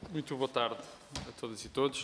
Muito boa tarde a todas e todos.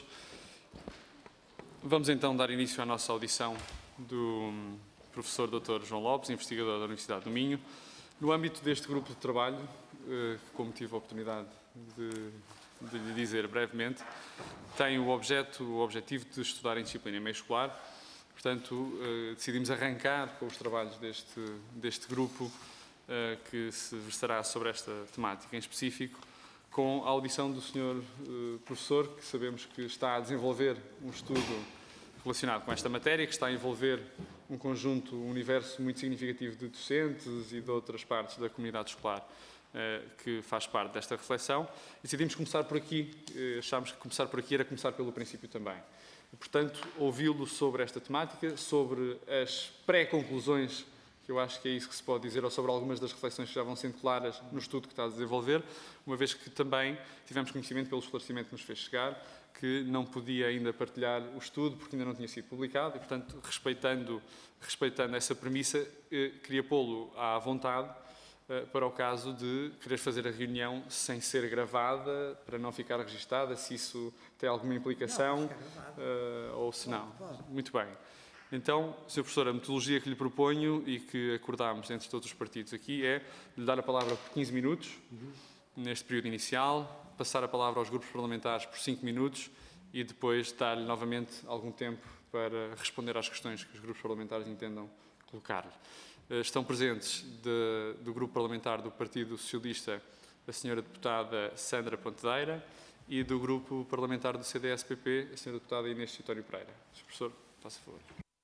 Vamos então dar início à nossa audição do professor Dr. João Lopes, investigador da Universidade do Minho. No âmbito deste grupo de trabalho, como tive a oportunidade de lhe dizer brevemente, tem o objetivo de estudar em disciplina meio escolar. Portanto, decidimos arrancar com os trabalhos deste grupo que se versará sobre esta temática em específico, com a audição do Sr. Professor, que sabemos que está a desenvolver um estudo relacionado com esta matéria, que está a envolver um universo muito significativo de docentes e de outras partes da comunidade escolar que faz parte desta reflexão. E decidimos começar por aqui, achámos que começar por aqui era começar pelo princípio também. E, portanto, ouvi-lo sobre esta temática, sobre as pré-conclusões, que eu acho que é isso que se pode dizer, ou sobre algumas das reflexões que já vão sendo claras no estudo que está a desenvolver, uma vez que também tivemos conhecimento pelo esclarecimento que nos fez chegar, que não podia ainda partilhar o estudo porque ainda não tinha sido publicado e, portanto, respeitando essa premissa, queria pô-lo à vontade para o caso de querer fazer a reunião sem ser gravada, para não ficar registada, se isso tem alguma implicação ou se não. Muito bem. Então, Sr. Professor, a metodologia que lhe proponho e que acordámos entre todos os partidos aqui é lhe dar a palavra por 15 minutos, neste período inicial, passar a palavra aos grupos parlamentares por 5 minutos e depois dar-lhe novamente algum tempo para responder às questões que os grupos parlamentares entendam colocar-lhe. Estão presentes do grupo parlamentar do Partido Socialista a Sra. Deputada Sandra Pontedeira e do grupo parlamentar do CDS-PP a Sra. Deputada Inês Citónio Pereira. Sr. Professor, faça favor.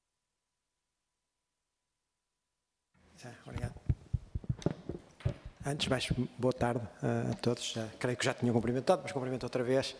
Obrigado. Antes de mais, boa tarde a todos. Creio que já tinha cumprimentado, mas cumprimento outra vez.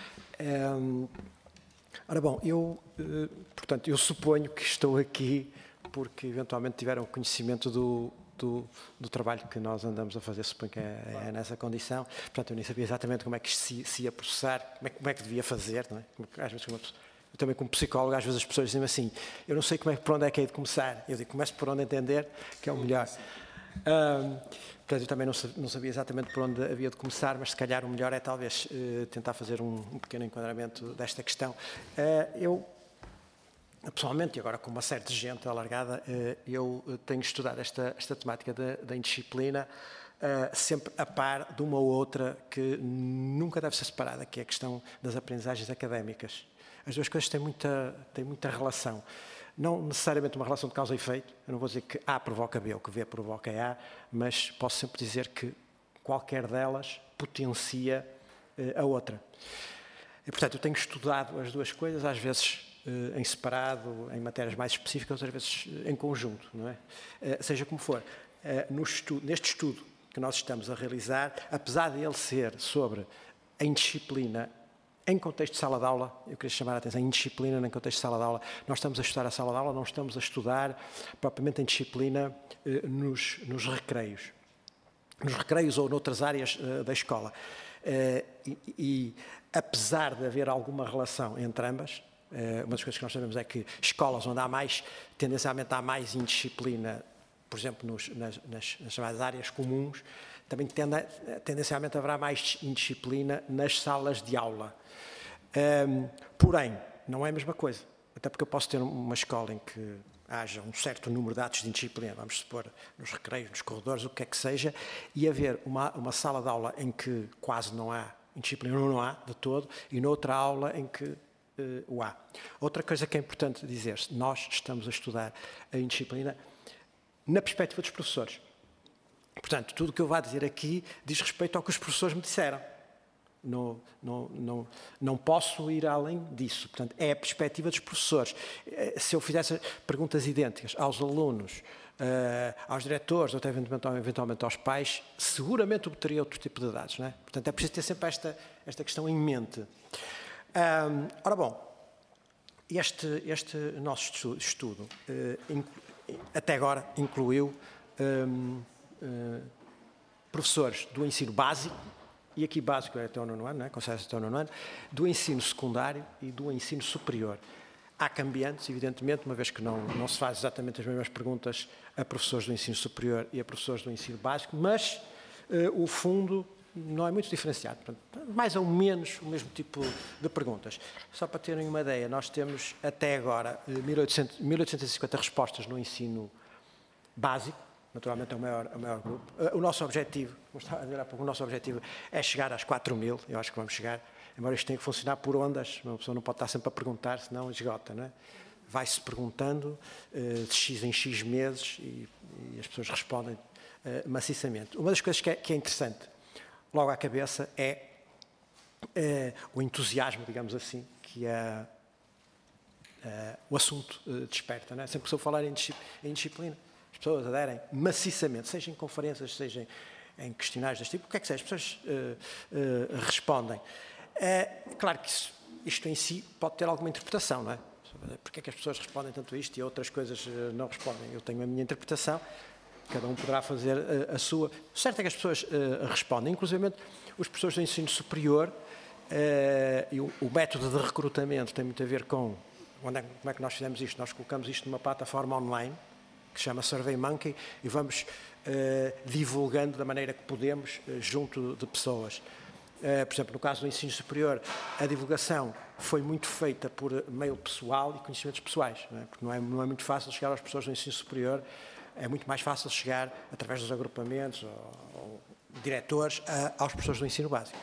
Ora bom, portanto, eu suponho que estou aqui porque eventualmente tiveram conhecimento do trabalho que nós andamos a fazer, suponho que é nessa condição. Portanto, eu nem sabia exatamente como é que se ia processar, como é que devia fazer, não é? Às vezes, eu também como psicólogo, às vezes as pessoas dizem assim, eu não sei por onde é que é de começar. Eu digo, começo por onde entender, que é o melhor. Portanto, eu também não sabia exatamente por onde havia de começar, mas se calhar o melhor é talvez tentar fazer um pequeno enquadramento desta questão. Eu, pessoalmente, e agora com uma série de gente alargada, eu tenho estudado esta temática da indisciplina, sempre a par de uma ou outra que nunca deve ser separada, que é a questão das aprendizagens académicas. As duas coisas têm muita relação. Não necessariamente uma relação de causa e efeito. Eu não vou dizer que A provoca B ou que B provoca A, mas posso sempre dizer que qualquer delas potencia a outra. E, portanto, eu tenho estudado as duas coisas, às vezes em separado, em matérias mais específicas, outras vezes em conjunto, não é? Seja como for, neste estudo que nós estamos a realizar, apesar de ele ser sobre a indisciplina em contexto de sala de aula, eu queria chamar a atenção, em disciplina, em contexto de sala de aula, nós estamos a estudar a sala de aula, não estamos a estudar propriamente em disciplina nos recreios. Nos recreios ou noutras áreas da escola. E apesar de haver alguma relação entre ambas, uma das coisas que nós sabemos é que escolas onde tendencialmente há mais indisciplina, por exemplo, nas chamadas áreas comuns, também tendencialmente haverá mais indisciplina nas salas de aula. Porém, não é a mesma coisa. Até porque eu posso ter uma escola em que haja um certo número de atos de indisciplina, vamos supor, nos recreios, nos corredores, o que é que seja, e haver uma sala de aula em que quase não há indisciplina, não há de todo, e noutra aula em que o há. Outra coisa que é importante dizer-se, nós estamos a estudar a indisciplina na perspectiva dos professores. Portanto, tudo o que eu vou dizer aqui diz respeito ao que os professores me disseram. Não posso ir além disso. Portanto, é a perspectiva dos professores. Se eu fizesse perguntas idênticas aos alunos, aos diretores, ou até eventualmente aos pais, seguramente obteria outro tipo de dados, não é? Portanto, é preciso ter sempre esta questão em mente. Ora bom, este nosso estudo, até agora, incluiu professores do ensino básico, e aqui básico é até o 9º ano, não é? Considera-se até o 9º ano, do ensino secundário e do ensino superior. Há cambiantes, evidentemente, uma vez que não se faz exatamente as mesmas perguntas a professores do ensino superior e a professores do ensino básico, mas o fundo não é muito diferenciado. Portanto, mais ou menos o mesmo tipo de perguntas. Só para terem uma ideia, nós temos até agora 1850 respostas no ensino básico, naturalmente é o maior grupo. O nosso objetivo, como estava a dizer há pouco, o nosso objetivo é chegar às 4.000, eu acho que vamos chegar, embora isto tenha que funcionar por ondas, uma pessoa não pode estar sempre a perguntar, senão esgota, não é? Vai-se perguntando de X em X meses e as pessoas respondem maciçamente. Uma das coisas que é interessante, logo à cabeça, é o entusiasmo, digamos assim, que o assunto desperta. Não é? Sempre que eu falar em disciplina, as pessoas aderem maciçamente, seja em conferências, seja em questionários deste tipo, o que é que seja, as pessoas respondem. Claro que isto em si pode ter alguma interpretação, não é? Porque é que as pessoas respondem tanto a isto e a outras coisas não respondem? Eu tenho a minha interpretação, cada um poderá fazer a sua. O certo é que as pessoas respondem, inclusive os professores do ensino superior, e o método de recrutamento tem muito a ver com como é que nós fizemos isto. Nós colocamos isto numa plataforma online, que se chama SurveyMonkey, e vamos divulgando da maneira que podemos junto de pessoas. Por exemplo, no caso do ensino superior, a divulgação foi muito feita por meio pessoal e conhecimentos pessoais, não é? Porque não é muito fácil chegar às pessoas do ensino superior, é muito mais fácil chegar, através dos agrupamentos ou diretores, aos professores do ensino básico.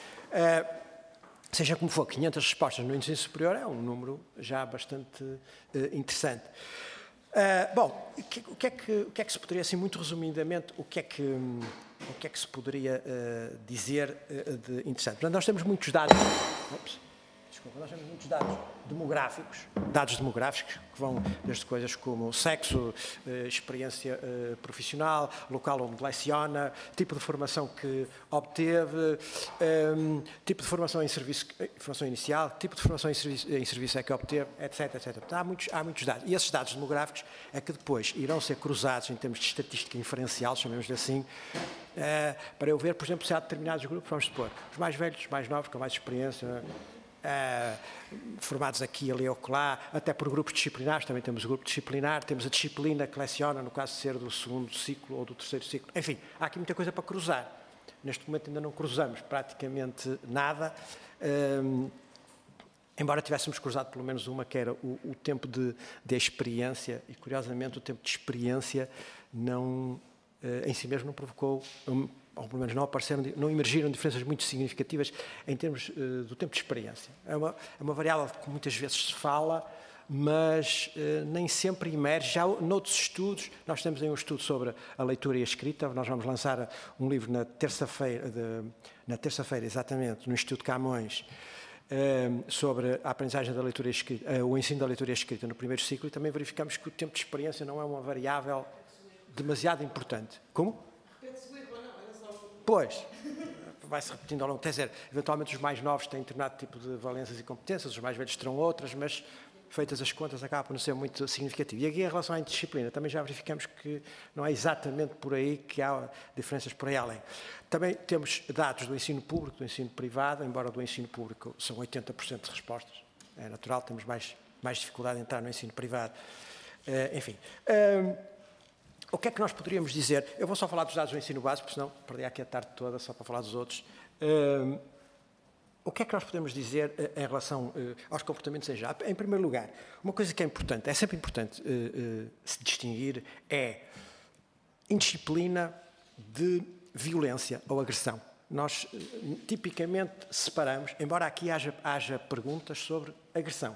Seja como for, 500 respostas no ensino superior é um número já bastante interessante. Bom, o que é que se poderia, assim, muito resumidamente, o que é que se poderia dizer de interessante? Portanto, nós temos muitos dados. Nós temos muitos dados demográficos, que vão desde coisas como sexo, experiência profissional, local onde leciona, tipo de formação que obteve, tipo de formação em serviço, formação inicial, tipo de formação em serviço é que obteve, etc, etc. Portanto, há muitos dados. E esses dados demográficos é que depois irão ser cruzados em termos de estatística inferencial, chamemos-lhe assim, para eu ver, por exemplo, se há determinados grupos, vamos supor, os mais velhos, os mais novos, com mais experiência, formados aqui, ali ou lá, até por grupos disciplinares, também temos o grupo disciplinar, temos a disciplina que leciona, no caso de ser do segundo ciclo ou do terceiro ciclo. Enfim, há aqui muita coisa para cruzar. Neste momento ainda não cruzamos praticamente nada, embora tivéssemos cruzado pelo menos uma, que era o tempo de experiência, e curiosamente o tempo de experiência não, em si mesmo não provocou, ou pelo menos não emergiram diferenças muito significativas em termos do tempo de experiência. É uma variável que muitas vezes se fala, mas nem sempre emerge. Já noutros estudos, nós temos aí um estudo sobre a leitura e a escrita, nós vamos lançar um livro na terça-feira, exatamente, no Instituto Camões, sobre a aprendizagem da leitura e escrita, o ensino da leitura e escrita no primeiro ciclo, e também verificamos que o tempo de experiência não é uma variável demasiado importante. Como? Pois, vai-se repetindo ao longo. Quer dizer, eventualmente os mais novos têm determinado tipo de valências e competências, os mais velhos terão outras, mas feitas as contas acaba por não ser muito significativo. E aqui em relação à indisciplina, também já verificamos que não é exatamente por aí que há diferenças por aí além. Também temos dados do ensino público, do ensino privado, embora do ensino público são 80% de respostas. É natural, temos mais dificuldade em entrar no ensino privado. Enfim. O que é que nós poderíamos dizer? Eu vou só falar dos dados do ensino básico, porque senão perdi aqui a tarde toda só para falar dos outros. O que é que nós podemos dizer em relação aos comportamentos em geral? Em primeiro lugar, uma coisa que é importante, é sempre importante se distinguir, é indisciplina de violência ou agressão. Nós tipicamente separamos, embora aqui haja perguntas sobre agressão.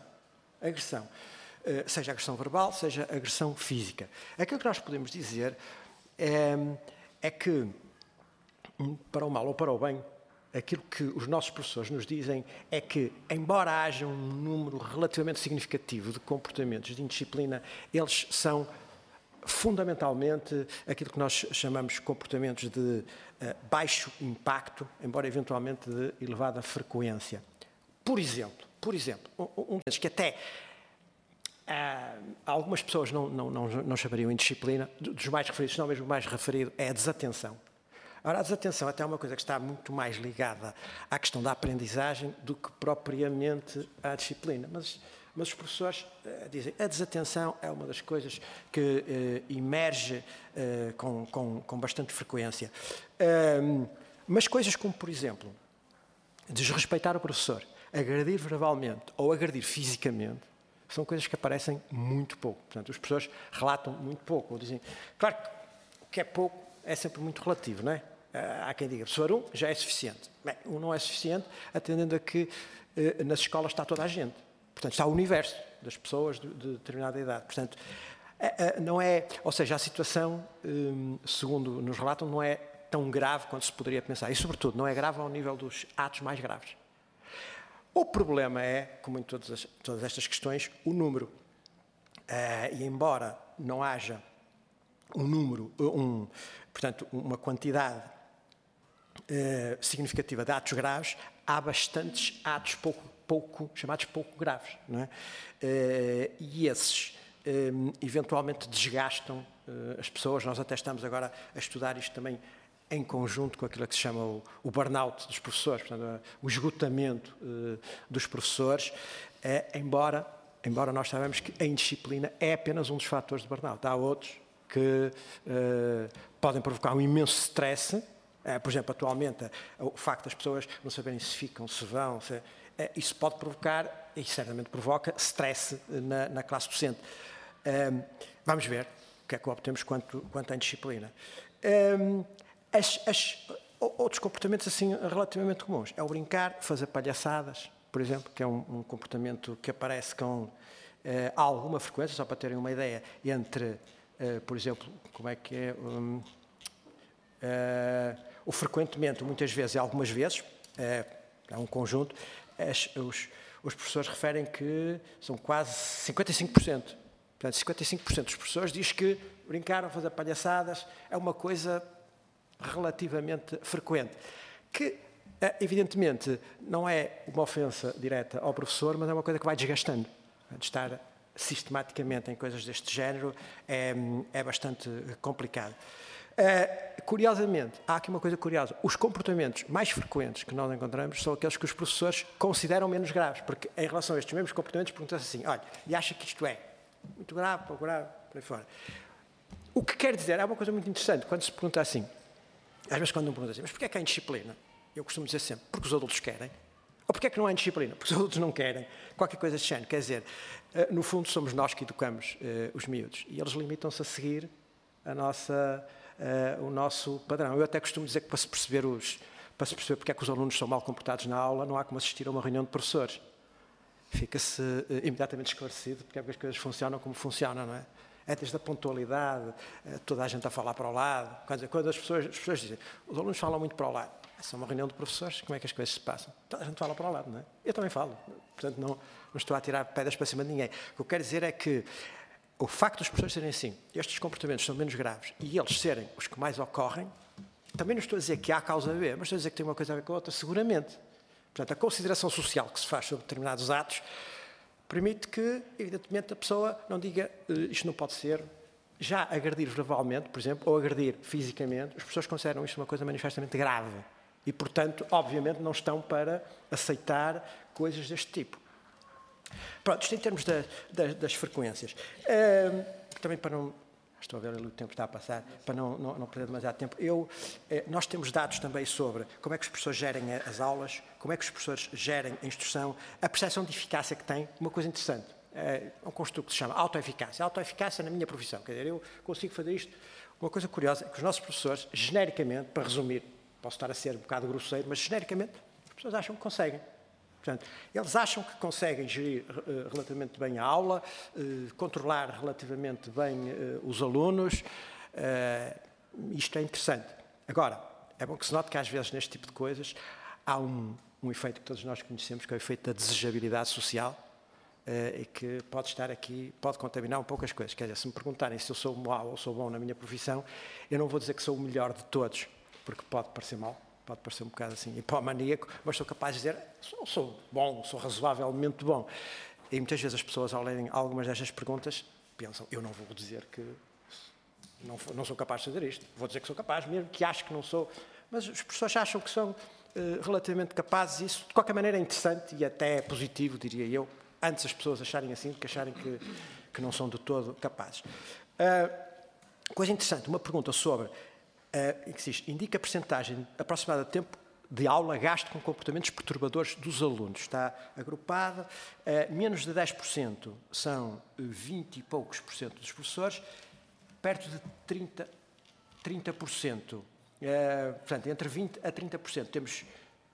Seja agressão verbal, seja agressão física. Aquilo que nós podemos dizer é que, para o mal ou para o bem, aquilo que os nossos professores nos dizem é que, embora haja um número relativamente significativo de comportamentos de indisciplina, eles são fundamentalmente aquilo que nós chamamos comportamentos de baixo impacto, embora eventualmente de elevada frequência. Por exemplo, um deles que até algumas pessoas não chamariam indisciplina, dos mais referidos, se não mesmo mais referido, é a desatenção. Ora, a desatenção até é uma coisa que está muito mais ligada à questão da aprendizagem do que propriamente à disciplina. Mas os professores dizem que a desatenção é uma das coisas que emerge com bastante frequência. Mas coisas como, por exemplo, desrespeitar o professor, agredir verbalmente ou agredir fisicamente, são coisas que aparecem muito pouco. Portanto, os professores relatam muito pouco. Ou dizem, claro que o que é pouco é sempre muito relativo, não é? Há quem diga, professor 1 já é suficiente. Bem, 1 não é suficiente, atendendo a que nas escolas está toda a gente. Portanto, está o universo das pessoas de determinada idade. Portanto, não é, ou seja, a situação, segundo nos relatam, não é tão grave quanto se poderia pensar. E, sobretudo, não é grave ao nível dos atos mais graves. O problema é, como em todas estas questões, o número. E embora não haja um número, portanto, uma quantidade significativa de atos graves, há bastantes atos chamados pouco graves. Não é? E esses eventualmente desgastam as pessoas. Nós até estamos agora a estudar isto também em conjunto com aquilo que se chama o burnout dos professores, portanto, o esgotamento dos professores, embora nós sabemos que a indisciplina é apenas um dos fatores de burnout. Há outros que podem provocar um imenso stress. Por exemplo, atualmente, o facto das pessoas não saberem se ficam, se vão, isso pode provocar, e certamente provoca, stress na classe docente. Vamos ver o que é que obtemos quanto à indisciplina. Outros comportamentos assim relativamente comuns é o brincar, fazer palhaçadas, por exemplo, que é um comportamento que aparece com alguma frequência, só para terem uma ideia, entre, por exemplo, como é que é, o frequentemente, muitas vezes e algumas vezes, é um conjunto, os professores referem que são quase 55%. Portanto, 55% dos professores diz que brincar, fazer palhaçadas é uma coisa relativamente frequente, que evidentemente não é uma ofensa direta ao professor, mas é uma coisa que vai desgastando. Estar sistematicamente em coisas deste género é bastante complicado. Curiosamente, há aqui uma coisa curiosa, os comportamentos mais frequentes que nós encontramos são aqueles que os professores consideram menos graves, porque em relação a estes mesmos comportamentos perguntam-se assim, olha, e acha que isto é muito grave, pouco grave, por aí fora. O que quer dizer, é uma coisa muito interessante, quando se pergunta assim, às vezes quando me perguntam assim, mas porquê é que há indisciplina? Eu costumo dizer sempre, porque os adultos querem. Ou porquê é que não há indisciplina? Porque os adultos não querem. Qualquer coisa desse género. Quer dizer, no fundo somos nós que educamos os miúdos e eles limitam-se a seguir o nosso padrão. Eu até costumo dizer que para se perceber porque é que os alunos são mal comportados na aula, não há como assistir a uma reunião de professores. Fica-se imediatamente esclarecido porque é que as coisas funcionam como funcionam, não é? É desde a pontualidade, toda a gente a falar para o lado. Quando as pessoas dizem, os alunos falam muito para o lado. É uma reunião de professores, como é que as coisas se passam? Toda a gente fala para o lado, não é? Eu também falo. Portanto, não estou a tirar pedras para cima de ninguém. O que eu quero dizer é que o facto dos professores serem assim, estes comportamentos são menos graves e eles serem os que mais ocorrem, também não estou a dizer que há causa B, mas estou a dizer que tem uma coisa a ver com a outra, seguramente. Portanto, a consideração social que se faz sobre determinados atos permite que, evidentemente, a pessoa não diga isto não pode ser. Já agredir verbalmente, por exemplo, ou agredir fisicamente, os professores consideram isto uma coisa manifestamente grave. E, portanto, obviamente, não estão para aceitar coisas deste tipo. Pronto, isto em termos das frequências. Também para não... Estou a ver ali o tempo está a passar, para não perder demasiado tempo. Nós temos dados também sobre como é que os professores gerem as aulas, como é que os professores gerem a instrução, a percepção de eficácia que têm. Uma coisa interessante, é um construto que se chama autoeficácia. Autoeficácia na minha profissão, quer dizer, eu consigo fazer isto. Uma coisa curiosa é que os nossos professores, genericamente, para resumir, posso estar a ser um bocado grosseiro, mas genericamente as pessoas acham que conseguem. Portanto, eles acham que conseguem gerir relativamente bem a aula, controlar relativamente bem os alunos. Isto é interessante. Agora, é bom que se note que às vezes neste tipo de coisas há um efeito que todos nós conhecemos, que é o efeito da desejabilidade social, e que pode estar aqui, pode contaminar um pouco as coisas. Quer dizer, se me perguntarem se eu sou mau ou sou bom na minha profissão, eu não vou dizer que sou o melhor de todos, porque pode parecer mau. Pode parecer um bocado assim hipomaníaco, mas sou capaz de dizer sou bom, sou razoavelmente bom. E muitas vezes as pessoas, ao lerem algumas destas perguntas, pensam, eu não vou dizer que não sou capaz de fazer isto, vou dizer que sou capaz, mesmo que acho que não sou. Mas as pessoas acham que são relativamente capazes, e isso de qualquer maneira é interessante e até é positivo, diria eu, antes as pessoas acharem assim do que acharem que não são de todo capazes. Coisa interessante, uma pergunta sobre que diz, indica a percentagem aproximada de tempo de aula gasto com comportamentos perturbadores dos alunos. Está agrupada. Menos de 10% são 20 e poucos por cento dos professores, perto de 30%. Portanto, entre 20% a 30%. Temos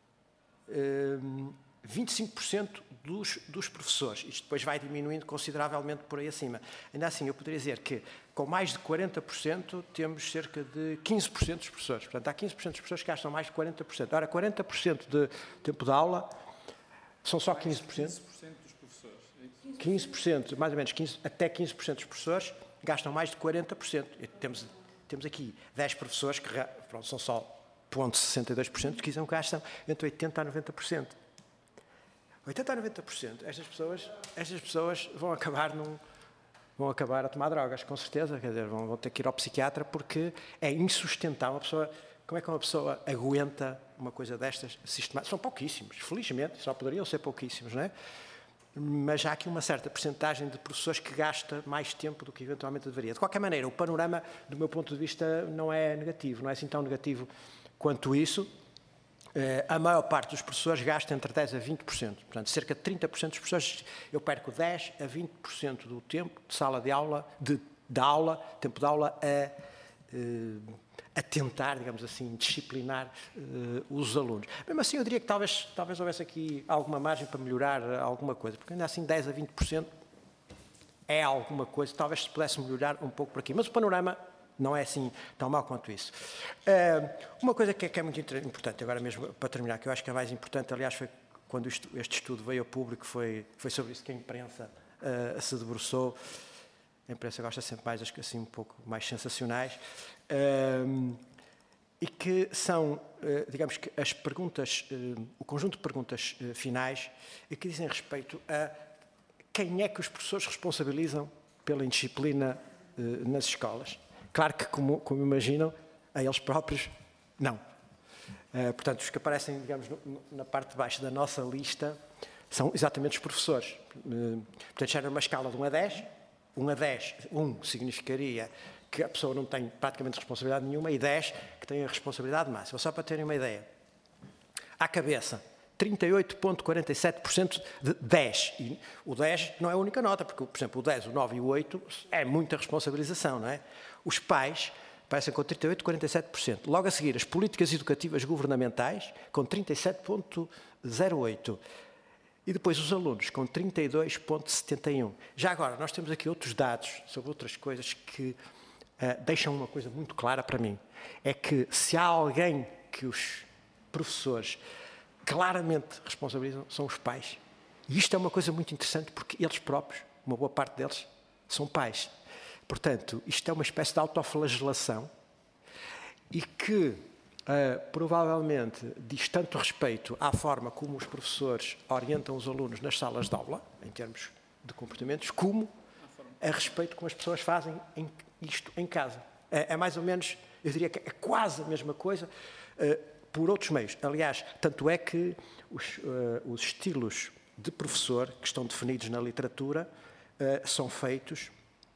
25% dos professores. Isto depois vai diminuindo consideravelmente por aí acima. Ainda assim, eu poderia dizer que com mais de 40% temos cerca de 15% dos professores. Portanto, há 15% dos professores que gastam mais de 40%. Ora, 40% de tempo de aula são só 15%. 15% dos professores. 15%, mais ou menos, até 15% dos professores gastam mais de 40%. E temos aqui 10 professores que são só 0,62%, que gastam entre 80% a 90%. 80% a 90%, estas pessoas vão acabar a tomar drogas, com certeza, quer dizer, vão ter que ir ao psiquiatra porque é insustentável. Como é que uma pessoa aguenta uma coisa destas sistemáticas? São pouquíssimos, felizmente, só poderiam ser pouquíssimos, não é? Mas há aqui uma certa percentagem de professores que gasta mais tempo do que eventualmente deveria. De qualquer maneira, o panorama, do meu ponto de vista, não é negativo, não é assim tão negativo quanto isso. A maior parte dos professores gasta entre 10% a 20%. Portanto, cerca de 30% dos professores, eu perco 10% a 20% do tempo de sala de aula, tempo de aula, a tentar, digamos assim, disciplinar os alunos. Mesmo assim, eu diria que talvez houvesse aqui alguma margem para melhorar alguma coisa, porque ainda assim 10% a 20% é alguma coisa, talvez se pudesse melhorar um pouco por aqui. Mas o panorama não é assim tão mau quanto isso. Uma coisa que é muito importante, agora mesmo para terminar, que eu acho que é mais importante, aliás, foi quando este estudo veio ao público, foi sobre isso que a imprensa se debruçou. A imprensa gosta sempre mais, acho que assim, um pouco mais sensacionais. E que são, digamos que as perguntas, o conjunto de perguntas finais, e que dizem respeito a quem é que os professores responsabilizam pela indisciplina nas escolas. Claro que, como imaginam, a eles próprios, não. Portanto, os que aparecem, digamos, na parte de baixo da nossa lista são exatamente os professores. Portanto, já era uma escala de 1 a 10. 1 a 10, 1 significaria que a pessoa não tem praticamente responsabilidade nenhuma e 10 que tem a responsabilidade máxima. Só para terem uma ideia. À cabeça, 38,47% de 10. E o 10 não é a única nota, porque, por exemplo, o 10, o 9 e o 8 é muita responsabilização, não é? Os pais aparecem com 38,47%. Logo a seguir, as políticas educativas governamentais, com 37,08%. E depois os alunos, com 32,71%. Já agora, nós temos aqui outros dados sobre outras coisas que deixam uma coisa muito clara para mim. É que se há alguém que os professores claramente responsabilizam, são os pais. E isto é uma coisa muito interessante porque eles próprios, uma boa parte deles, são pais. Portanto, isto é uma espécie de autoflagelação e que provavelmente diz tanto respeito à forma como os professores orientam os alunos nas salas de aula, em termos de comportamentos, como a respeito como as pessoas fazem isto em casa. É mais ou menos, eu diria que é quase a mesma coisa, por outros meios. Aliás, tanto é que os estilos de professor que estão definidos na literatura são feitos,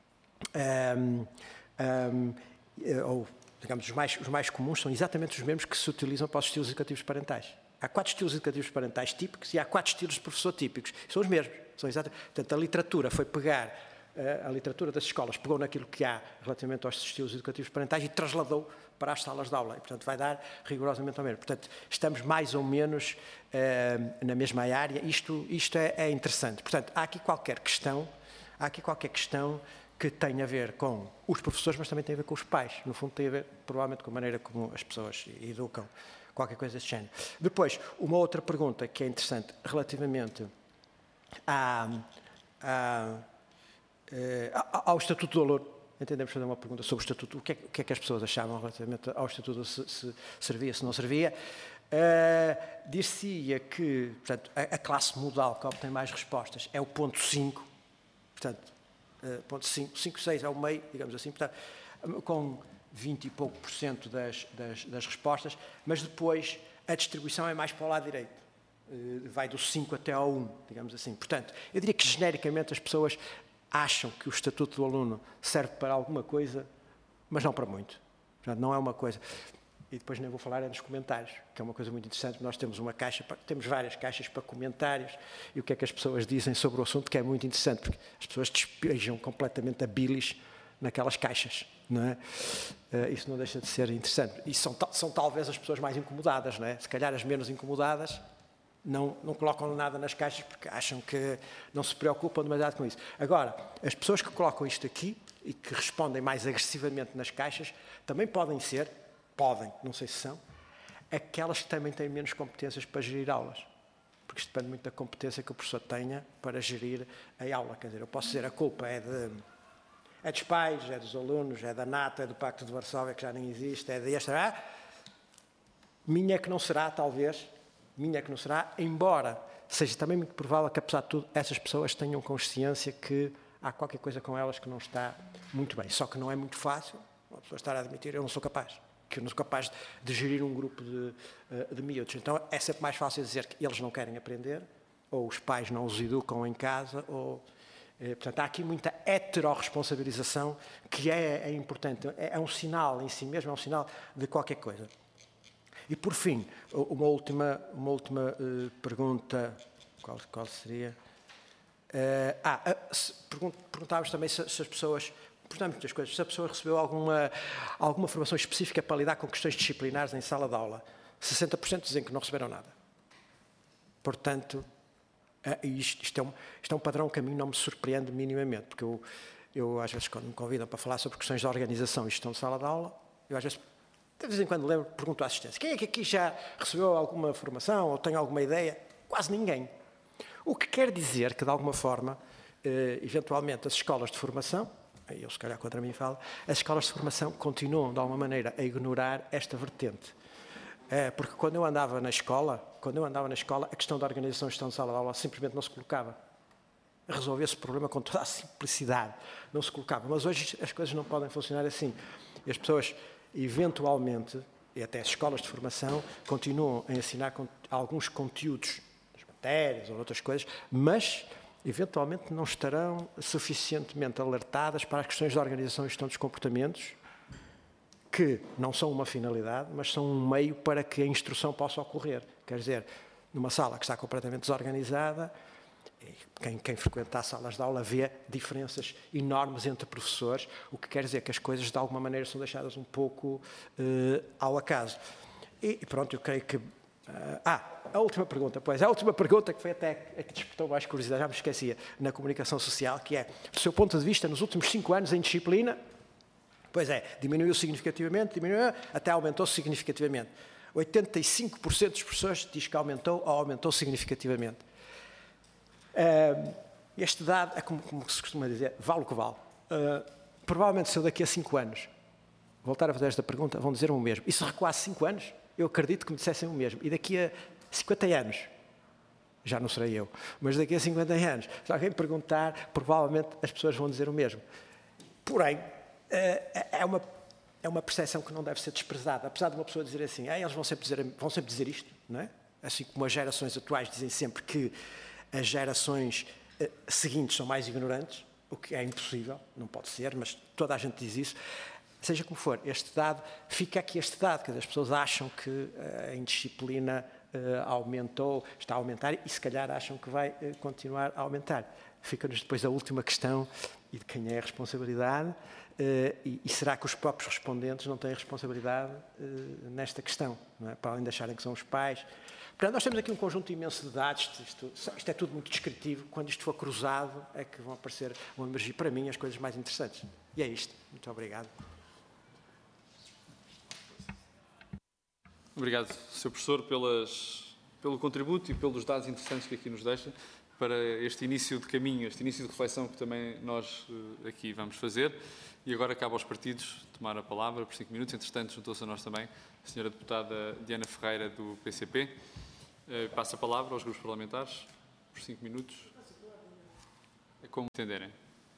ou digamos, os mais comuns são exatamente os mesmos que se utilizam para os estilos educativos parentais. Há 4 estilos educativos parentais típicos e há 4 estilos de professor típicos. São os mesmos. São exatamente. Portanto, a literatura foi pegar, a literatura das escolas pegou naquilo que há relativamente aos estilos educativos parentais e trasladou para as salas de aula. E, portanto, vai dar rigorosamente ao mesmo. Portanto, estamos mais ou menos na mesma área. Isto é interessante. Portanto, há aqui qualquer questão que tem a ver com os professores, mas também tem a ver com os pais. No fundo, tem a ver, provavelmente, com a maneira como as pessoas educam, qualquer coisa desse género. Depois, uma outra pergunta que é interessante relativamente ao Estatuto do Aluno. Entendemos fazer uma pergunta sobre o Estatuto. O que é que as pessoas achavam relativamente ao Estatuto, se servia, se não servia. Dir-se-ia que, portanto, a classe modal que obtém mais respostas é o ponto 5, portanto, ponto 5, 6 é o meio, digamos assim, portanto, com 20 e pouco por cento das respostas, mas depois a distribuição é mais para o lado direito. Vai do 5 até ao 1, digamos assim. Portanto, eu diria que genericamente as pessoas acham que o Estatuto do Aluno serve para alguma coisa, mas não para muito. Portanto, não é uma coisa... E depois nem vou falar nos comentários, que é uma coisa muito interessante. Nós temos uma caixa, temos várias caixas para comentários e o que é que as pessoas dizem sobre o assunto, que é muito interessante, porque as pessoas despejam completamente a bilis naquelas caixas, não é? Isso não deixa de ser interessante. E são talvez as pessoas mais incomodadas, não é? Se calhar as menos incomodadas não colocam nada nas caixas porque acham que não se preocupam demasiado com isso. Agora, as pessoas que colocam isto aqui e que respondem mais agressivamente nas caixas também podem ser, não sei se são, aquelas que também têm menos competências para gerir aulas. Porque isto depende muito da competência que o professor tenha para gerir a aula. Quer dizer, eu posso dizer a culpa é dos pais, é dos alunos, é da NATO, é do Pacto de Varsóvia, que já nem existe, é deste, minha que não será, talvez, minha que não será, embora seja também muito provável que, apesar de tudo, essas pessoas tenham consciência que há qualquer coisa com elas que não está muito bem. Só que não é muito fácil uma pessoa estar a admitir, eu não sou capaz. Que eu não sou capaz de gerir um grupo de miúdos. Então é sempre mais fácil dizer que eles não querem aprender, ou os pais não os educam em casa, ou... Portanto, há aqui muita heterorresponsabilização que é importante. É um sinal em si mesmo, é um sinal de qualquer coisa. E, por fim, uma última pergunta. Qual seria? Perguntávamos também se as pessoas... Portanto, muitas coisas. Se a pessoa recebeu alguma formação específica para lidar com questões disciplinares em sala de aula, 60% dizem que não receberam nada. Portanto, isto é um padrão que a mim não me surpreende minimamente, porque eu às vezes, quando me convidam para falar sobre questões de organização e gestão de sala de aula, eu às vezes, de vez em quando pergunto à assistência, quem é que aqui já recebeu alguma formação ou tem alguma ideia? Quase ninguém. O que quer dizer que, de alguma forma, eventualmente, as escolas de formação, eu se calhar contra mim falo, as escolas de formação continuam, de alguma maneira, a ignorar esta vertente. Porque quando eu andava na escola, a questão da organização e gestão de sala de aula simplesmente não se colocava. Resolvia esse problema com toda a simplicidade. Não se colocava. Mas hoje as coisas não podem funcionar assim. E as pessoas, eventualmente, e até as escolas de formação, continuam a ensinar alguns conteúdos, das matérias ou outras coisas, mas eventualmente não estarão suficientemente alertadas para as questões da organização e gestão dos comportamentos, que não são uma finalidade, mas são um meio para que a instrução possa ocorrer. Quer dizer, numa sala que está completamente desorganizada, quem frequenta as salas de aula vê diferenças enormes entre professores, o que quer dizer que as coisas de alguma maneira são deixadas um pouco ao acaso. E pronto, eu creio que... a última pergunta, que foi até a que despertou mais curiosidade, já me esquecia, na comunicação social, que é, do seu ponto de vista, nos últimos 5 anos em disciplina, pois é, diminuiu significativamente, até aumentou significativamente. 85% dos professores diz que aumentou ou aumentou significativamente. Este dado é como se costuma dizer, vale o que vale. Provavelmente se eu daqui a 5 anos voltar a fazer esta pergunta, vão dizer o mesmo. E se recuasse 5 anos, eu acredito que me dissessem o mesmo. E daqui a 50 anos, já não serei eu, mas daqui a 50 anos, se alguém perguntar, provavelmente as pessoas vão dizer o mesmo. Porém, é uma percepção que não deve ser desprezada. Apesar de uma pessoa dizer assim, eles vão sempre dizer isto, não é? Assim como as gerações atuais dizem sempre que as gerações seguintes são mais ignorantes, o que é impossível, não pode ser, mas toda a gente diz isso. Seja como for, fica aqui este dado, que as pessoas acham que a indisciplina está a aumentar e se calhar acham que vai continuar a aumentar. Fica-nos depois a última questão e de quem é a responsabilidade e será que os próprios respondentes não têm responsabilidade nesta questão, não é? Para além de acharem que são os pais. Portanto, nós temos aqui um conjunto imenso de dados, isto é tudo muito descritivo, quando isto for cruzado é que vão emergir para mim as coisas mais interessantes. E é isto. Muito obrigado. Obrigado, Sr. Professor, pelo contributo e pelos dados interessantes que aqui nos deixa para este início de caminho, este início de reflexão que também nós aqui vamos fazer. E agora cabe aos partidos tomar a palavra por 5 minutos. Entretanto, juntou-se a nós também a Sra. Deputada Diana Ferreira, do PCP. Passa a palavra aos grupos parlamentares por 5 minutos. É como entenderem.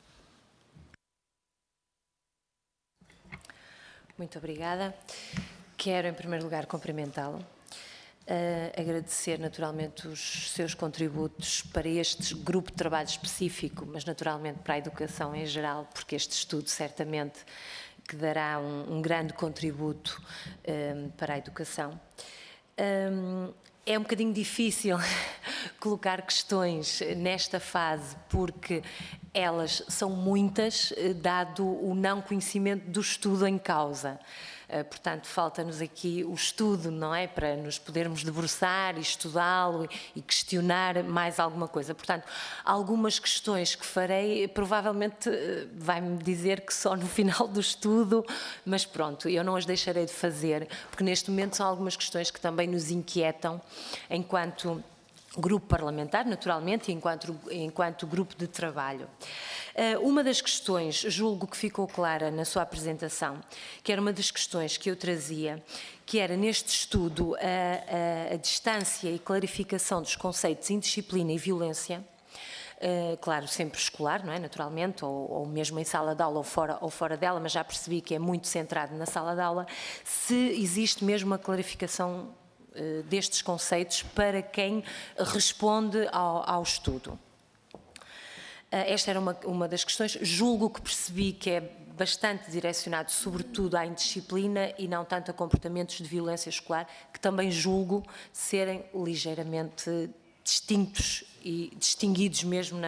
Muito obrigada. Quero, em primeiro lugar, cumprimentá-lo, agradecer naturalmente os seus contributos para este grupo de trabalho específico, mas naturalmente para a educação em geral, porque este estudo certamente que dará um grande contributo para a educação. É um bocadinho difícil colocar questões nesta fase, porque elas são muitas, dado o não conhecimento do estudo em causa. Portanto, falta-nos aqui o estudo, não é? Para nos podermos debruçar e estudá-lo e questionar mais alguma coisa. Portanto, algumas questões que farei, provavelmente vai-me dizer que só no final do estudo, mas pronto, eu não as deixarei de fazer, porque neste momento são algumas questões que também nos inquietam enquanto grupo parlamentar, naturalmente, e enquanto grupo de trabalho. Uma das questões, julgo que ficou clara na sua apresentação, que era uma das questões que eu trazia, que era neste estudo a distância e clarificação dos conceitos indisciplina e violência, claro, sempre escolar, não é? Naturalmente, ou mesmo em sala de aula ou fora dela, mas já percebi que é muito centrado na sala de aula, se existe mesmo uma clarificação destes conceitos para quem responde ao estudo. Esta era uma das questões. Julgo que percebi que é bastante direcionado sobretudo à indisciplina e não tanto a comportamentos de violência escolar, que também julgo serem ligeiramente distintos e distinguidos mesmo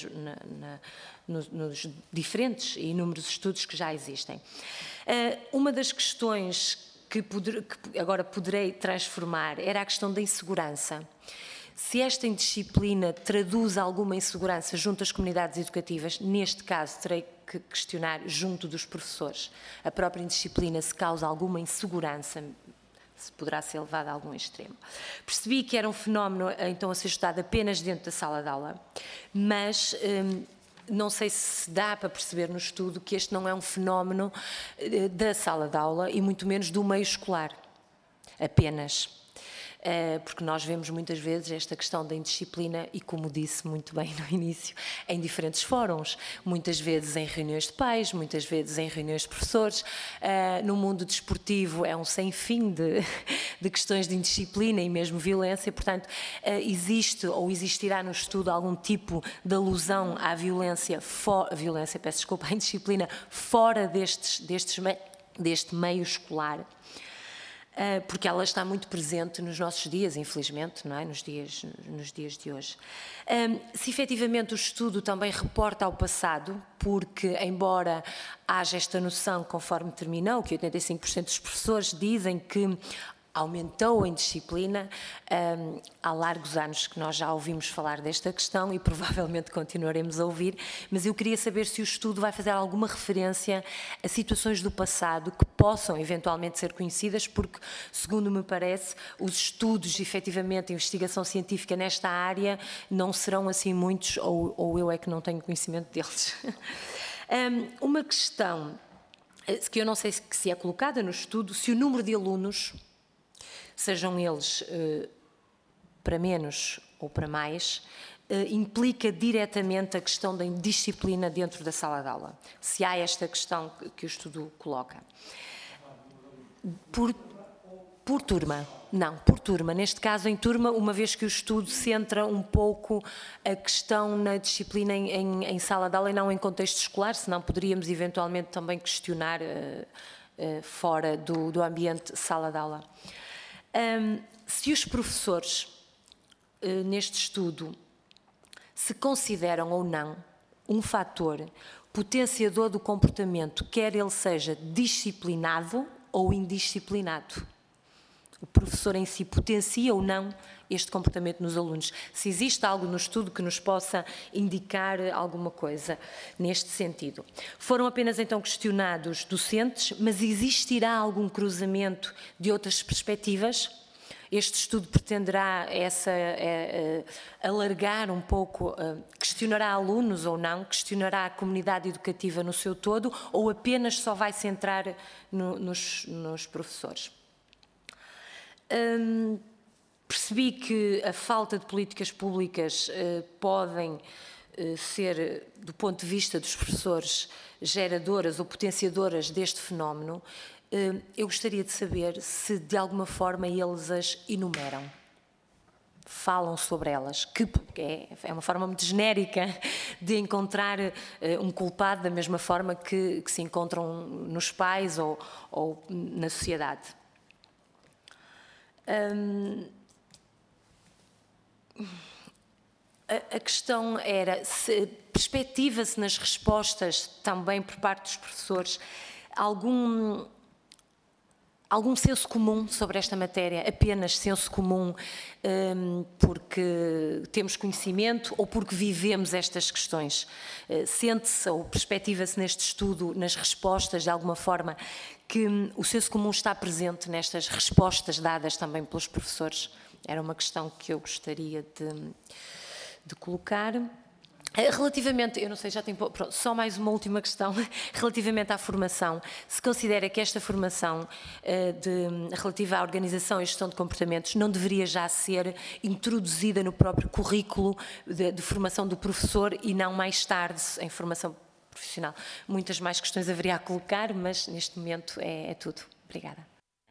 nos diferentes e inúmeros estudos que já existem. Uma das questões que agora poderei transformar era a questão da insegurança. Se esta indisciplina traduz alguma insegurança junto às comunidades educativas, neste caso terei que questionar junto dos professores. A própria indisciplina, se causa alguma insegurança, se poderá ser levada a algum extremo. Percebi que era um fenómeno então a ser estudado apenas dentro da sala de aula, mas não sei se dá para perceber no estudo que este não é um fenómeno da sala de aula e muito menos do meio escolar, apenas. Porque nós vemos muitas vezes esta questão da indisciplina e, como disse muito bem no início, em diferentes fóruns, muitas vezes em reuniões de pais, muitas vezes em reuniões de professores. No mundo desportivo é um sem fim de questões de indisciplina e mesmo violência, portanto, existe ou existirá no estudo algum tipo de alusão à violência, à indisciplina fora deste meio escolar. Porque ela está muito presente nos nossos dias, infelizmente, não é? Nos dias de hoje. Se efetivamente o estudo também reporta ao passado, porque embora haja esta noção, conforme terminou, que 85% dos professores dizem que aumentou a indisciplina, há largos anos que nós já ouvimos falar desta questão e provavelmente continuaremos a ouvir, mas eu queria saber se o estudo vai fazer alguma referência a situações do passado que possam eventualmente ser conhecidas, porque, segundo me parece, os estudos, efetivamente, a investigação científica nesta área não serão assim muitos, ou eu é que não tenho conhecimento deles. Uma questão que eu não sei se é colocada no estudo, se o número de alunos, sejam eles para menos ou para mais, implica diretamente a questão da indisciplina dentro da sala de aula. Se há esta questão que o estudo coloca. Por turma. Não, por turma. Neste caso, em turma, uma vez que o estudo centra um pouco a questão na disciplina em sala de aula e não em contexto escolar, senão poderíamos eventualmente também questionar fora do ambiente sala de aula. Se os professores, neste estudo, se consideram ou não um fator potenciador do comportamento, quer ele seja disciplinado ou indisciplinado. O professor em si potencia ou não este comportamento nos alunos. Se existe algo no estudo que nos possa indicar alguma coisa neste sentido. Foram apenas então questionados docentes, mas existirá algum cruzamento de outras perspectivas? Este estudo pretenderá alargar um pouco, questionará alunos ou não, questionará a comunidade educativa no seu todo ou apenas só vai centrar nos professores? Percebi que a falta de políticas públicas podem ser, do ponto de vista dos professores, geradoras ou potenciadoras deste fenómeno. Eu gostaria de saber se de alguma forma eles as enumeram. falam sobre elas, que é uma forma muito genérica de encontrar um culpado da mesma forma que se encontram nos pais ou na sociedade. A questão era, perspectiva-se nas respostas também por parte dos professores algum senso comum sobre esta matéria, apenas senso comum porque temos conhecimento ou porque vivemos estas questões? Sente-se ou perspectiva-se neste estudo, nas respostas, de alguma forma, que o senso comum está presente nestas respostas dadas também pelos professores? Era uma questão que eu gostaria de colocar. Relativamente, eu não sei, já tenho, pronto, só mais uma última questão, relativamente à formação. Se considera que esta formação relativa à organização e gestão de comportamentos não deveria já ser introduzida no próprio currículo de formação do professor e não mais tarde em formação profissional? Muitas mais questões haveria a colocar, mas neste momento é tudo. Obrigada.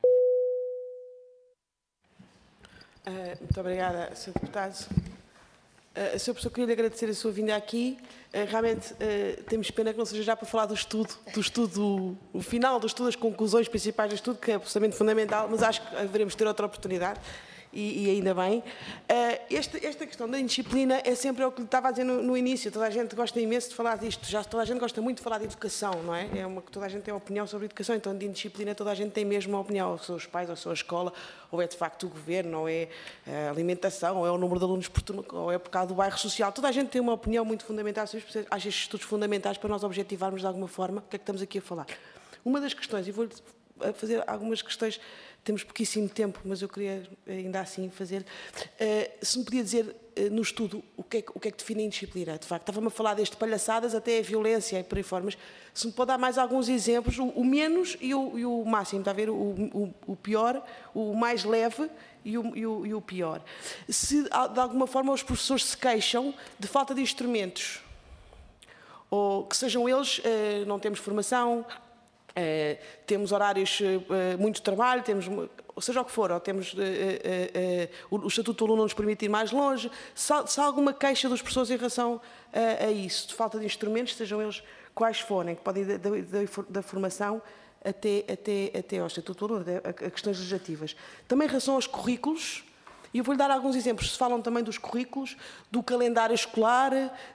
Muito obrigada, Sr. Deputado. Sr. Professor, queria lhe agradecer a sua vinda aqui. Realmente temos pena que não seja já para falar do estudo, o final do estudo, as conclusões principais do estudo, que é absolutamente fundamental, mas acho que haveremos de ter outra oportunidade. E ainda bem. Esta questão da indisciplina é sempre o que lhe estava a dizer no início. Toda a gente gosta imenso de falar disto. Já toda a gente gosta muito de falar de educação, não é? Toda a gente tem opinião sobre educação, então de indisciplina toda a gente tem mesmo uma opinião. Ou são os pais, ou são a escola, ou é de facto o governo, ou é a alimentação, ou é o número de alunos por turno, ou é por causa do bairro social. Toda a gente tem uma opinião muito fundamental sobre isto. Acho estes estudos fundamentais para nós objetivarmos de alguma forma o que é que estamos aqui a falar. Uma das questões, e vou-lhe fazer algumas questões. Temos pouquíssimo tempo, mas eu queria ainda assim fazer. Se me podia dizer no estudo o que é que define a indisciplina, de facto. Estava-me a falar desde palhaçadas até a violência e por aí fora, mas se me pode dar mais alguns exemplos, o menos e o máximo, está a ver? O pior, o mais leve e o pior. Se de alguma forma os professores se queixam de falta de instrumentos, ou que sejam eles, não temos formação, temos horários, muito trabalho, temos, ou seja o que for, ou temos o Estatuto do Aluno não nos permite ir mais longe, se há alguma queixa dos professores em relação a isso, de falta de instrumentos, sejam eles quais forem, que podem ir da formação até ao Estatuto do Aluno, a questões legislativas. Também em relação aos currículos, e eu vou-lhe dar alguns exemplos, se falam também dos currículos, do calendário escolar,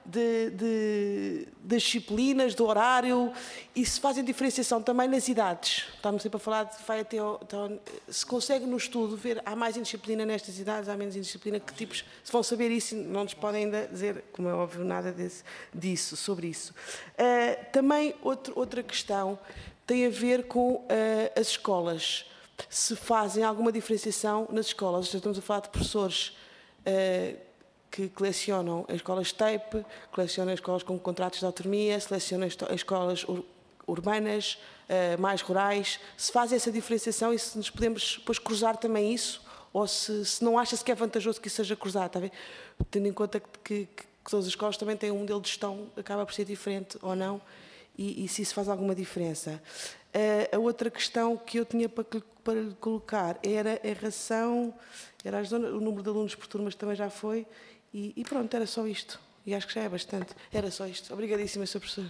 das disciplinas, do horário, e se fazem diferenciação também nas idades. Estamos sempre a falar, se consegue no estudo ver, há mais indisciplina nestas idades, há menos indisciplina, que tipos, se vão saber isso, não nos podem ainda dizer, como é óbvio, nada sobre isso. Também outra questão tem a ver com as escolas. Se fazem alguma diferenciação nas escolas. Estamos a falar de professores que lecionam em escolas TAPE, que lecionam em escolas com contratos de autonomia, selecionam em escolas urbanas, mais rurais. Se fazem essa diferenciação e se nos podemos depois cruzar também isso, ou se não acha-se que é vantajoso que isso seja cruzado, está a ver? Tendo em conta que todas as escolas também têm um modelo de gestão, acaba por ser diferente ou não, e se isso faz alguma diferença. A outra questão que eu tinha para lhe colocar era em relação, era o número de alunos por turmas também já foi, e pronto, era só isto. E acho que já é bastante. Era só isto. Obrigadíssima, Sr. Professor.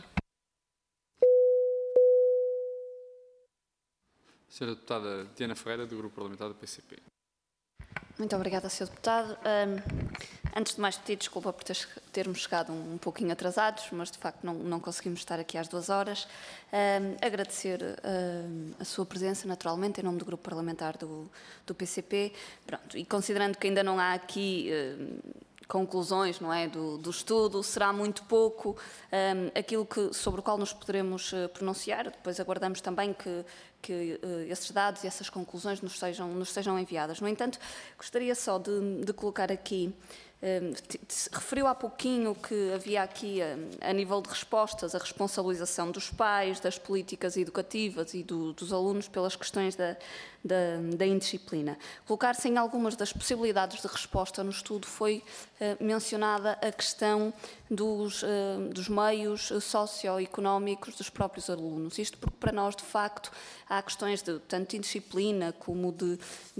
Sra. Deputada Diana Ferreira, do Grupo Parlamentar do PCP. Muito obrigada, Sr. Deputado. Antes de mais, pedir desculpa por termos chegado um pouquinho atrasados, mas de facto não conseguimos estar aqui às 2 horas. Agradecer a sua presença, naturalmente, em nome do Grupo Parlamentar do PCP. Pronto, e considerando que ainda não há aqui conclusões, não é, do estudo, será muito pouco aquilo sobre o qual nos poderemos pronunciar. Depois aguardamos também que esses dados e essas conclusões nos sejam enviadas. No entanto, gostaria só de colocar aqui, referiu há pouquinho que havia aqui, a nível de respostas, a responsabilização dos pais, das políticas educativas e dos alunos pelas questões da da indisciplina. Colocar-se em algumas das possibilidades de resposta no estudo foi mencionada a questão dos meios socioeconómicos dos próprios alunos. Isto porque para nós, de facto, há questões de tanto de indisciplina como de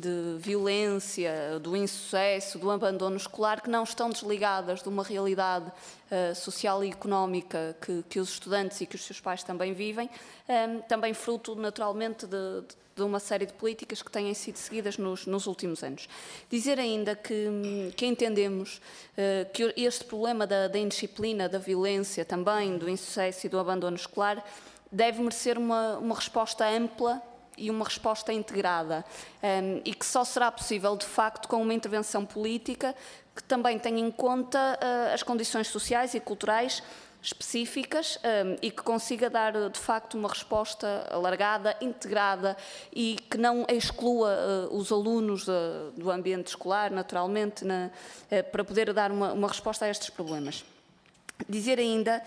violência, do insucesso, do abandono escolar, que não estão desligadas de uma realidade social e económica que os estudantes e que os seus pais também vivem, também fruto, naturalmente, de uma série de políticas que têm sido seguidas nos últimos anos. Dizer ainda que entendemos que este problema da indisciplina, da violência, também do insucesso e do abandono escolar, deve merecer uma resposta ampla e uma resposta integrada, e que só será possível, de facto, com uma intervenção política que também tenha em conta as condições sociais e culturais específicas e que consiga dar, de facto, uma resposta alargada, integrada e que não exclua os alunos do ambiente escolar, naturalmente, para poder dar uma resposta a estes problemas. Dizer ainda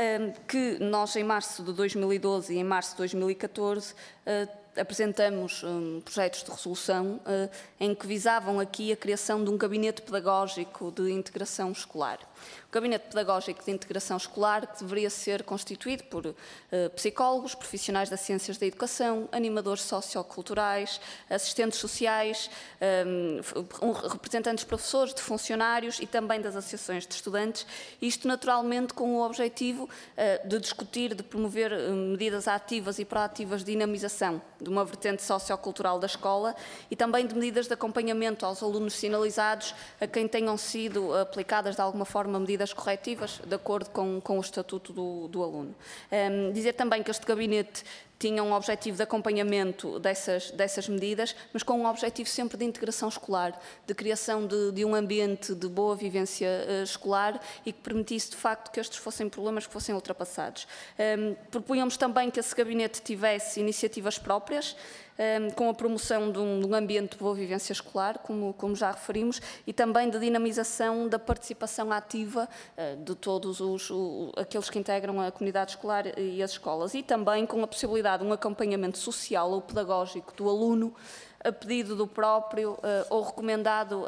que nós, em março de 2012 e em março de 2014, apresentamos projetos de resolução em que visavam aqui a criação de um gabinete pedagógico de integração escolar. O gabinete pedagógico de integração escolar que deveria ser constituído por psicólogos, profissionais das ciências da educação, animadores socioculturais, assistentes sociais, representantes de professores, de funcionários e também das associações de estudantes, isto naturalmente com o objetivo de discutir, de promover medidas ativas e proativas de dinamização de uma vertente sociocultural da escola e também de medidas de acompanhamento aos alunos sinalizados a quem tenham sido aplicadas de alguma forma medidas corretivas de acordo com o estatuto do aluno. Dizer também que este gabinete tinha um objetivo de acompanhamento dessas medidas, mas com um objetivo sempre de integração escolar, de criação de um ambiente de boa vivência escolar e que permitisse, de facto, que estes fossem problemas que fossem ultrapassados. Propunhamos também que esse gabinete tivesse iniciativas próprias, com a promoção de um ambiente de boa vivência escolar, como já referimos, e também de dinamização da participação ativa de todos aqueles que integram a comunidade escolar e as escolas, e também com a possibilidade de um acompanhamento social ou pedagógico do aluno a pedido do próprio ou recomendado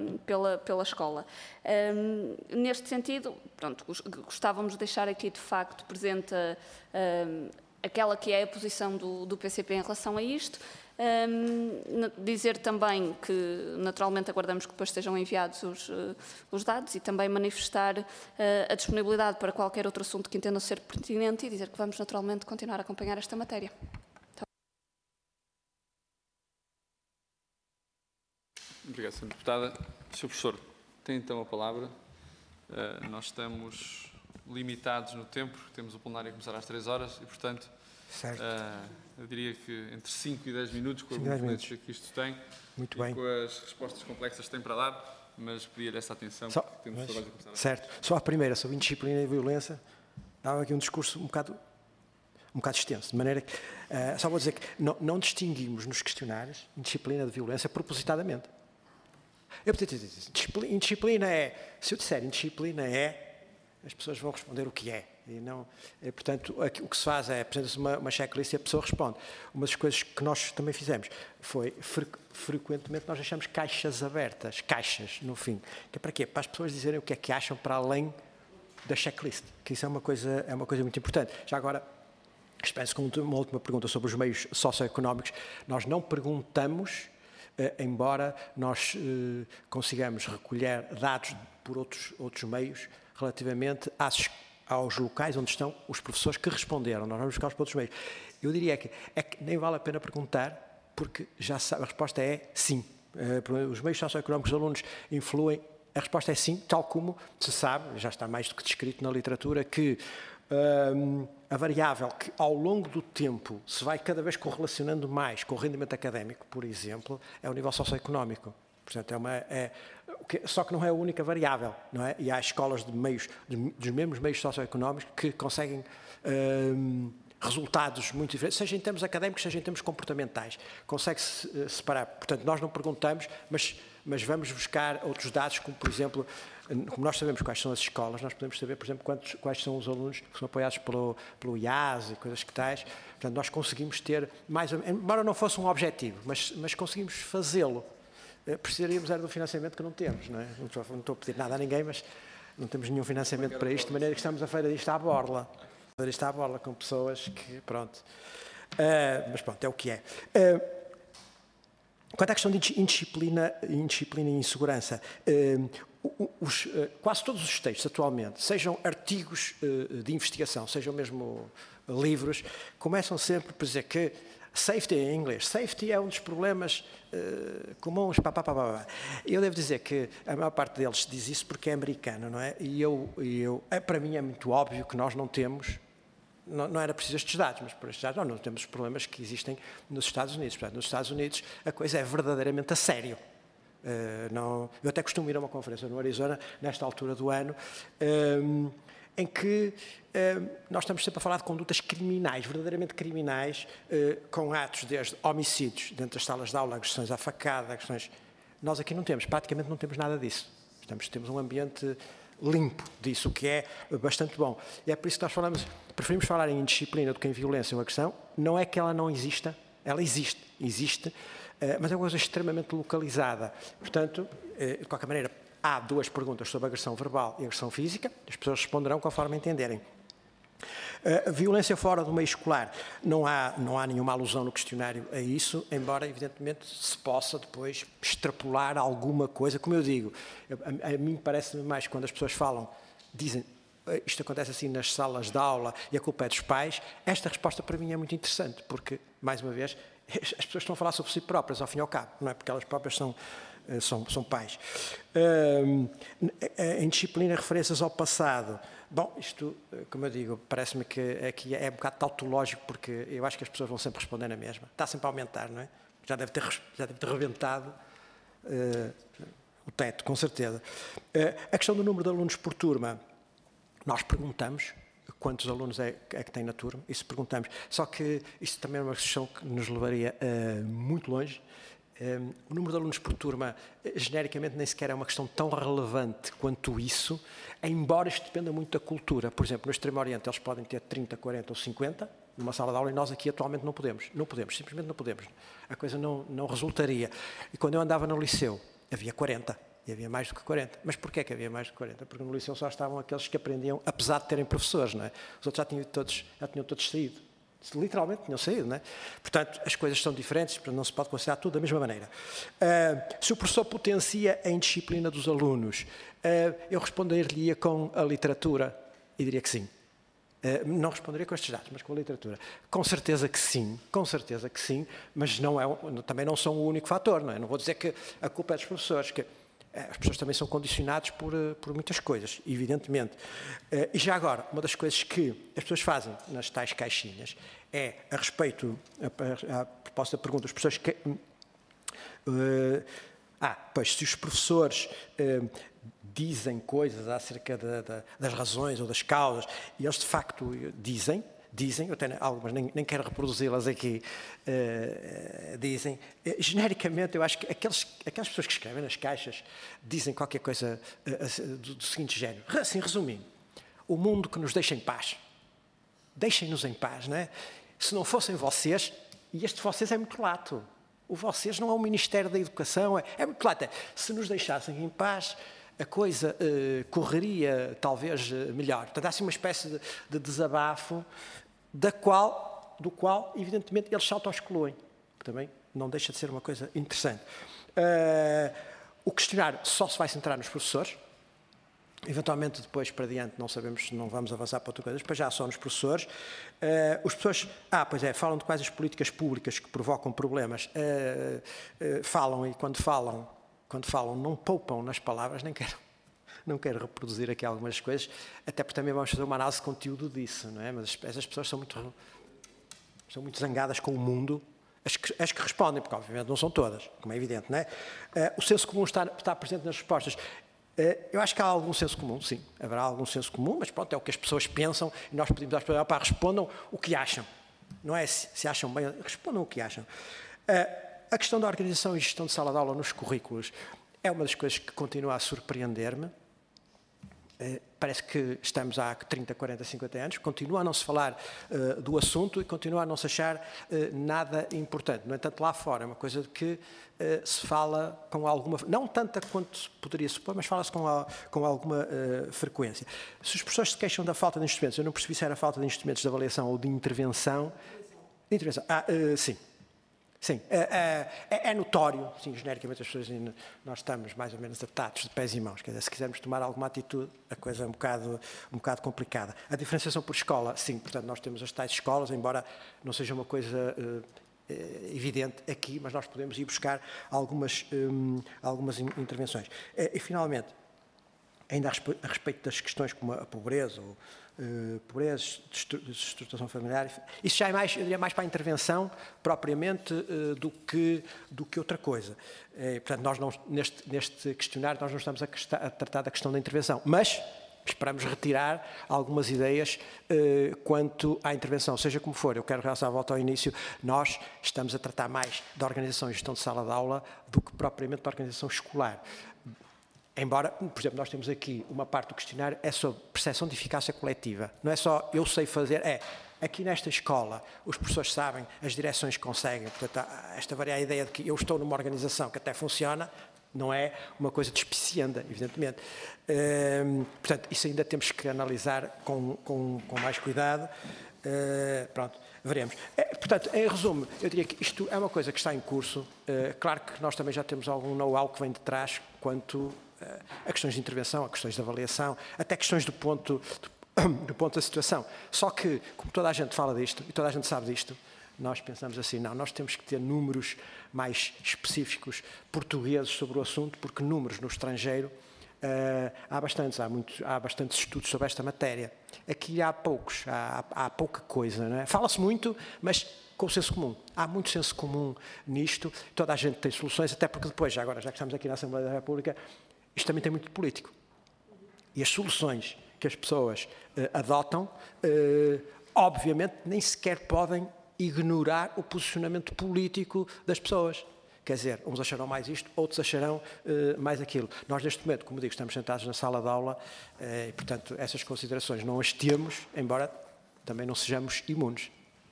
pela escola. Neste sentido, pronto, gostávamos de deixar aqui de facto presente aquela que é a posição do PCP em relação a isto. Dizer também que naturalmente aguardamos que depois estejam enviados os dados e também manifestar a disponibilidade para qualquer outro assunto que entendam ser pertinente e dizer que vamos naturalmente continuar a acompanhar esta matéria. Obrigado, Sra. Deputada. Sr. Professor, tem então a palavra. Nós estamos limitados no tempo, temos o plenário a começar às 3 horas e, portanto, eu diria que entre 5 e 10 minutos, com a competência que isto tem, muito bem, com as respostas complexas que tem para dar, mas pedir essa atenção, porque temos trabalho a começar. Certo. Só a primeira, sobre indisciplina e violência, dava aqui um discurso um bocado extenso, de maneira que, só vou dizer que não distinguimos nos questionários indisciplina de violência propositadamente. Eu podia dizer, indisciplina é, se eu disser indisciplina é, as pessoas vão responder o que é. E não, portanto, o que se faz é, apresenta-se uma checklist e a pessoa responde. Uma das coisas que nós também fizemos foi, frequentemente, nós deixamos caixas abertas, caixas, no fim. Que é para quê? Para as pessoas dizerem o que é que acham para além da checklist, que isso é uma coisa muito importante. Já agora, espécie com uma última pergunta sobre os meios socioeconómicos, nós não perguntamos, embora nós consigamos recolher dados por outros meios relativamente aos locais onde estão os professores que responderam. Nós vamos buscar os outros meios. Eu diria que nem vale a pena perguntar, porque já sabe, a resposta é sim. Os meios socioeconómicos dos alunos influem. A resposta é sim, tal como se sabe, já está mais do que descrito na literatura, que a variável que ao longo do tempo se vai cada vez correlacionando mais com o rendimento académico, por exemplo, é o nível socioeconómico. Portanto, só que não é a única variável, não é? E há escolas dos mesmos meios socioeconómicos que conseguem resultados muito diferentes, seja em termos académicos, seja em termos comportamentais. Consegue-se separar. Portanto, nós não perguntamos, mas vamos buscar outros dados, como, por exemplo, como nós sabemos quais são as escolas, nós podemos saber, por exemplo, quais são os alunos que são apoiados pelo IAS e coisas que tais. Portanto, nós conseguimos ter, embora não fosse um objetivo, mas conseguimos fazê-lo. Precisaríamos era do financiamento que não temos, não é? Não estou a pedir nada a ninguém, mas não temos nenhum financiamento para isto, de maneira que estamos a fazer isto à borla. Fazer isto à borla com pessoas que, pronto. Mas pronto, é o que é. Quanto à questão de indisciplina e insegurança, quase todos os textos atualmente, sejam artigos de investigação, sejam mesmo livros, começam sempre por dizer que safety em inglês, safety é um dos problemas comuns, Eu devo dizer que a maior parte deles diz isso porque é americano, não é? Para mim é muito óbvio que nós não temos, não era preciso estes dados, mas por estes dados não temos os problemas que existem nos Estados Unidos. Portanto, nos Estados Unidos a coisa é verdadeiramente a sério. Eu até costumo ir a uma conferência no Arizona, nesta altura do ano, em que nós estamos sempre a falar de condutas criminais, verdadeiramente criminais, com atos desde homicídios dentro das salas de aula, agressões à facada, agressões... Nós aqui não temos, praticamente não temos nada disso. Temos um ambiente limpo disso, o que é bastante bom. E é por isso que nós preferimos falar em indisciplina do que em violência ou agressão. Não é que ela não exista, ela existe, mas é uma coisa extremamente localizada. Portanto, de qualquer maneira, há duas perguntas sobre agressão verbal e agressão física, as pessoas responderão conforme entenderem. Violência fora do meio escolar, não há nenhuma alusão no questionário a isso, embora evidentemente se possa depois extrapolar alguma coisa, como eu digo, a mim parece-me mais quando as pessoas dizem isto acontece assim nas salas de aula e a culpa é dos pais, esta resposta para mim é muito interessante, porque, mais uma vez, as pessoas estão a falar sobre si próprias, ao fim e ao cabo, não é? Porque elas próprias são pais. Em disciplina, referências ao passado. Bom, isto, como eu digo, parece-me que aqui é um bocado tautológico, porque eu acho que as pessoas vão sempre responder na mesma. Está sempre a aumentar, não é? Já deve ter rebentado o teto, com certeza. A questão do número de alunos por turma, nós perguntamos quantos alunos é que tem na turma, isso perguntamos. Só que isso também é uma questão que nos levaria muito longe. O número de alunos por turma, genericamente, nem sequer é uma questão tão relevante quanto isso, embora isto dependa muito da cultura. Por exemplo, no Extremo Oriente eles podem ter 30, 40 ou 50 numa sala de aula e nós aqui atualmente não podemos, simplesmente não podemos. A coisa não resultaria. E quando eu andava no liceu, havia 40. E havia mais do que 40. Mas porquê que havia mais do que 40? Porque no liceu só estavam aqueles que aprendiam, apesar de terem professores, não é? Os outros já tinham todos saído. Literalmente tinham saído, não é? Portanto, as coisas são diferentes, não se pode considerar tudo da mesma maneira. Se o professor potencia a indisciplina dos alunos, eu responderia com a literatura e diria que sim. Não responderia com estes dados, mas com a literatura. Com certeza que sim, mas também não são o único fator, não é? Não vou dizer que a culpa é dos professores, que as pessoas também são condicionadas por muitas coisas, evidentemente. E já agora, uma das coisas que as pessoas fazem nas tais caixinhas é, a respeito, a propósito da pergunta, os professores que... se os professores dizem coisas acerca das razões ou das causas, e eles de facto dizem, eu tenho algumas, nem quero reproduzi-las aqui, dizem, genericamente eu acho que aquelas pessoas que escrevem nas caixas dizem qualquer coisa do seguinte género, assim resumindo, o mundo que nos deixa em paz, deixem-nos em paz, não é? Se não fossem vocês, e este vocês é muito lato, o vocês não é o Ministério da Educação, é muito lato, se nos deixassem em paz, a coisa correria talvez melhor. Portanto, há assim uma espécie de desabafo do qual, evidentemente, eles se auto-excluem, que também não deixa de ser uma coisa interessante. O questionário só se vai centrar nos professores, eventualmente depois para diante não sabemos se não vamos avançar para outra coisa, depois já só nos professores. Os professores, falam de quais as políticas públicas que provocam problemas, falam e quando falam não poupam nas palavras, não quero reproduzir aqui algumas coisas, até porque também vamos fazer uma análise de conteúdo disso, não é? Mas essas pessoas são muito zangadas com o mundo, as que respondem, porque obviamente não são todas, como é evidente, não é? O senso comum está presente nas respostas. Eu acho que há algum senso comum, sim. Haverá algum senso comum, mas pronto, é o que as pessoas pensam e nós pedimos às pessoas, respondam o que acham. Não é se acham bem, respondam o que acham. A questão da organização e gestão de sala de aula nos currículos é uma das coisas que continua a surpreender-me. Parece que estamos há 30, 40, 50 anos, continua a não se falar do assunto e continua a não se achar nada importante. No entanto, lá fora é uma coisa de que se fala com alguma... Não tanta quanto se poderia supor, mas fala-se com alguma frequência. Se os professores se queixam da falta de instrumentos, eu não percebi se era falta de instrumentos de avaliação ou de intervenção. De intervenção. Sim. Sim, é notório, sim, genericamente as pessoas, nós estamos mais ou menos atados de pés e mãos, quer dizer, se quisermos tomar alguma atitude, a coisa é um bocado complicada. A diferenciação por escola, sim, portanto, nós temos as tais escolas, embora não seja uma coisa evidente aqui, mas nós podemos ir buscar algumas intervenções. E, finalmente, ainda a respeito das questões como a pobreza, ou pobreza, destruturação familiar, isso já é mais, eu diria, mais para a intervenção propriamente do que outra coisa. Portanto, nós não, neste questionário nós não estamos a tratar da questão da intervenção, mas esperamos retirar algumas ideias quanto à intervenção, seja como for. Eu quero realçar a volta ao início, nós estamos a tratar mais da organização e gestão de sala de aula do que propriamente da organização escolar. Embora, por exemplo, nós temos aqui uma parte do questionário é sobre percepção de eficácia coletiva. Não é só eu sei fazer, aqui nesta escola os professores sabem, as direções conseguem. Portanto, esta varia a ideia de que eu estou numa organização que até funciona, não é uma coisa despicienda, evidentemente. Portanto, isso ainda temos que analisar com mais cuidado. Pronto, veremos. Portanto, em resumo, eu diria que isto é uma coisa que está em curso. Claro que nós também já temos algum know-how que vem de trás quanto a questões de intervenção, a questões de avaliação, até questões do ponto da situação. Só que, como toda a gente fala disto e toda a gente sabe disto, nós pensamos assim, não, nós temos que ter números mais específicos portugueses sobre o assunto, porque números no estrangeiro há bastantes estudos sobre esta matéria. Aqui há poucos, há pouca coisa, não é? Fala-se muito, mas com o senso comum. Há muito senso comum nisto, toda a gente tem soluções, até porque depois, agora, já que estamos aqui na Assembleia da República, isto também tem muito de político. E as soluções que as pessoas adotam, obviamente, nem sequer podem ignorar o posicionamento político das pessoas. Quer dizer, uns acharão mais isto, outros acharão mais aquilo. Nós, neste momento, como digo, estamos sentados na sala de aula e, portanto, essas considerações não as temos, embora também não sejamos imunes.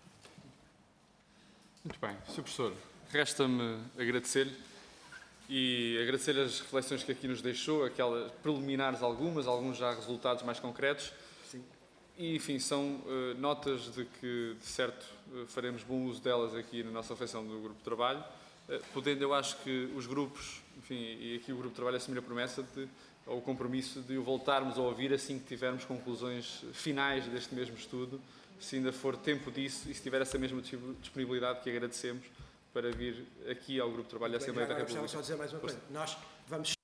Muito bem. Sr. Professor, resta-me agradecer-lhe e agradecer as reflexões que aqui nos deixou, aquelas preliminares alguns já resultados mais concretos. Sim. E, enfim, são notas de que, de certo, faremos bom uso delas aqui na nossa reflexão do Grupo de Trabalho, podendo, eu acho que os grupos, enfim, e aqui o Grupo de Trabalho assumir a promessa ou o compromisso de o voltarmos a ouvir assim que tivermos conclusões finais deste mesmo estudo, se ainda for tempo disso e se tiver essa mesma disponibilidade que agradecemos para vir aqui ao Grupo de Trabalho da Assembleia da República. Só dizer mais uma coisa. Nós vamos